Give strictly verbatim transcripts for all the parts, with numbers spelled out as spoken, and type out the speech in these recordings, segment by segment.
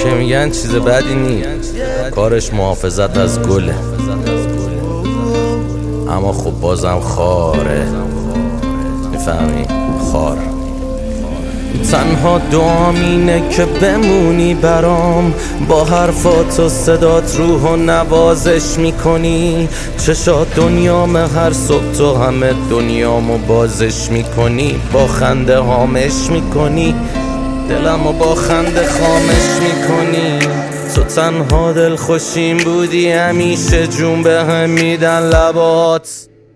که میگن چیز بدی نی، کارش محافظت از گله، اما خب بازم خاره. میفهمی؟ خار. تنها دعام اینه که بمونی برام، با حرفات و صدات روح و نوازش میکنی. چشات دنیام، هر صبح تو همه دنیامو بازش میکنی. با خنده هامش میکنی، دلمو با خنده خامش میکنی. تو تنها دل خوشیم بودی، همیشه جون به هم میدن لبات.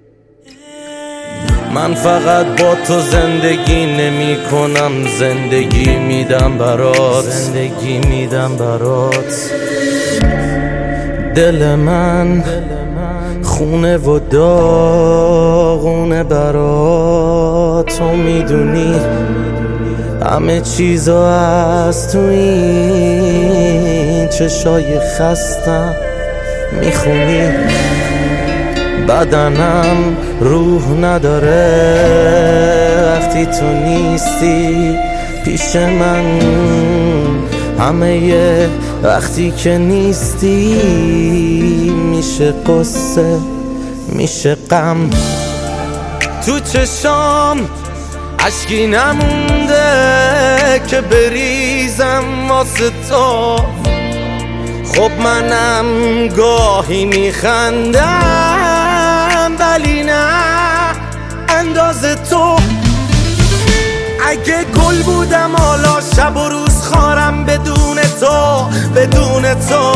من فقط با تو زندگی نمی کنم، زندگی میدم برات، زندگی میدم برات. دل من خونه و داغونه برات. تو میدونی همه چیزا از تو این چشای خستم میخونی. بدنم روح نداره وقتی تو نیستی پیش من. همه وقتی که نیستی میشه قصه، میشه غم. تو چشام اشکی نمونده که بریزم واسه تو. خب منم گاهی میخندم، ولی نه انداز تو. اگه گل بودم حالا شب و روز خارم بدون تو، بدون تو.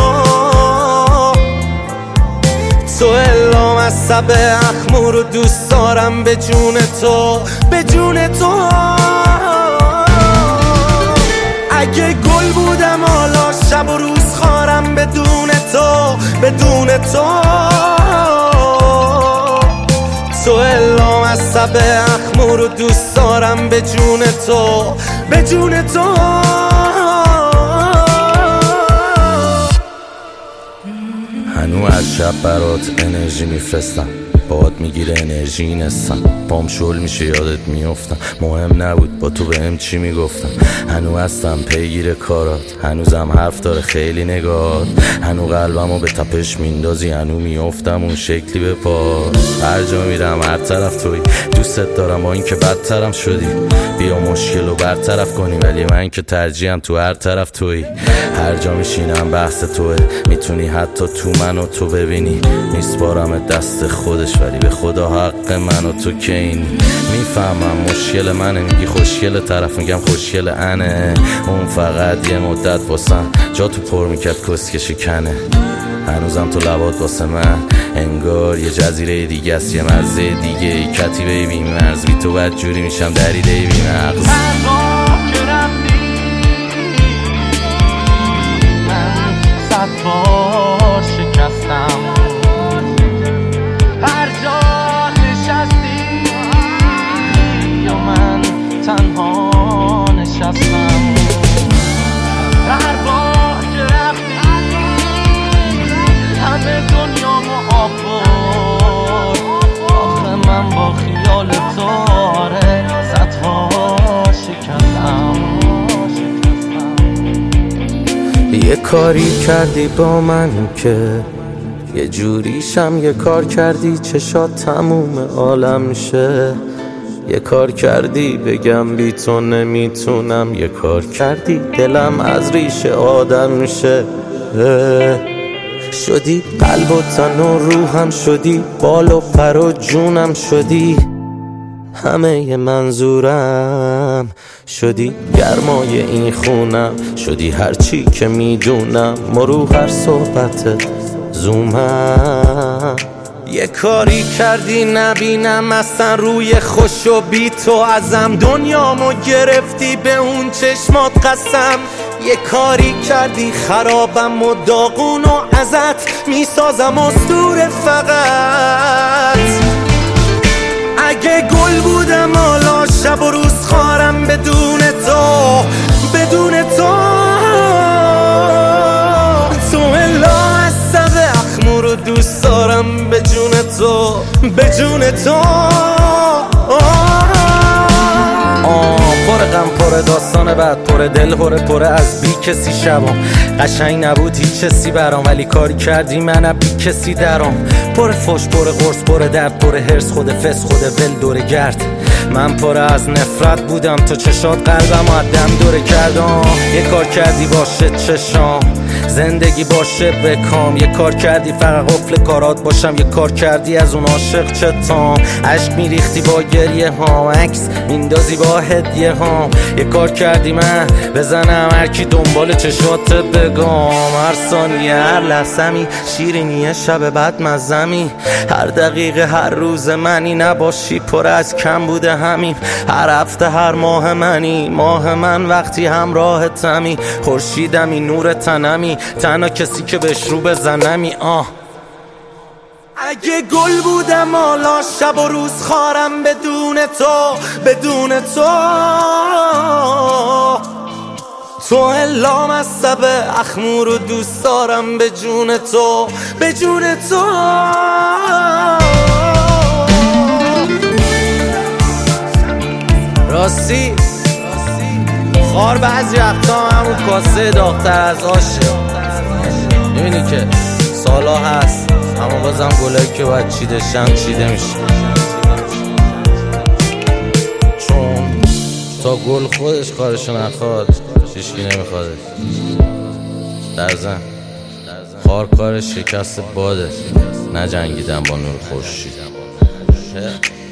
تو الام از سب اخمور رو دوست دارم، به جون تو، به جون تو. اگه گل بودم حالا شب و روز خارم بدون تو، بدون تو. تو الام از سب اخمور رو دوست دارم، به جون تو، به جون تو. هنو از شب برات انرژی میفرستم، باد میگیره انرژی نستم. پام شل میشه یادت میافتم، مهم نبود با تو بهم چی میگفتم. هنو هستم پیگیر کارات، هنوزم حرف داره خیلی نگات. هنو قلبمو به تپش میندازی، هنو میافتم اون شکلی به پاس. هر جا میرم هر طرف توی، دوستت دارم با این که بدترم شدی. بیا مشکل رو برطرف کنی، ولی من که ترجیحم تو هر طرف توی. هر جا میشینم بحث توه، میتونی حتی تو منو تو ببینی. میسپارم دست خودش، ولی به خدا حق من و تو که اینی. میفهمم مشکل منه، میگی خوشگل، طرف میگم خوشگل انه. اون فقط یه مدت واسم جا تو پر میکرد کسکشی کنه. هنوزم تو لبات واسه من انگار یه جزیره دیگه است، یه مرزه دیگه ای. کتیبه بی مرز، بی تو بد جوری میشم دریده بی مغز. من صد بار شکستم، هر جا نشستی یا من تنها نشستم. هر بار که رفتی همه دنیامو آب برد. آخه من با خیال تو آره صدها شکستم. یه کاری کردی با من که یه جوریشم، یه کار کردی چشات تموم عالم شه. یه کار کردی بگم بی تو نمیتونم، یه کار کردی دلم از ریشه آدم شه. شدی قلب و تن و روحم، شدی بال و پر و جونم، شدی همه منظورم، شدی گرمای این خونم، شدی هرچی که میدونم. مرو هر صحبتت زومم. یه کاری کردی نبینم اصلا روی خوش و بی تو ازم. دنیامو گرفتی به اون چشمات قسم. یه کاری کردی خرابم و داغون و ازت میسازم اسطوره فقط. اگه گل بودم حالا شب و روز خارم بدون تو، بدون تو. تو الا از سب اخمور رو دوست دارم، به جون تو، به جون تو. آه پر غم پر پر داستان بعد، پر دل هره پره از بی کسی شبام. قشنگ نبود هیچ کسی برام، ولی کاری کردی من بی کسی درام. پر فش پر قرص پر درد پر هرس، خود فس خود ول دوره گرد. من پر از نفرت بودم، تو چشات قلبم عدم دوره کردم. یه کار کردی باشه چشام، زندگی باشه بکام. یه کار کردی فقط قفل کارات باشم، یه کار کردی از اون عاشق چتام. عشق میریختی با گریه هام، عکس میندازی با هدیه هام. یه کار کردی من بزنم هر کی دنبال چشات بگام. هر ثانیه هر لحظمی شیرینیه شب بعد مزمی. هر دقیقه هر روز منی نباشی پر از کم بوده همین. هر هفته هر ماه منی، ماه من وقتی همراه تمی. خورشیدمی نور تنمی، تنها کسی که بهش رو بزنمی. آه اگه گل بودم حالا شب و روز خارم بدون تو، بدون تو. تو الا مصب اخمور و دوست دارم به جون تو، به جون تو. راستی خار بعضی وقتا همون کاسه داغ‌تر از آشه. میبینی که سالا هست اما بازم گلایی که باید چیده شن چیده میشه، چون تا گل خودش کارشو نخواد هیچکی نمیخوادش. در زن خار کارش شکست باده، نه جنگیدن با نور خورشید.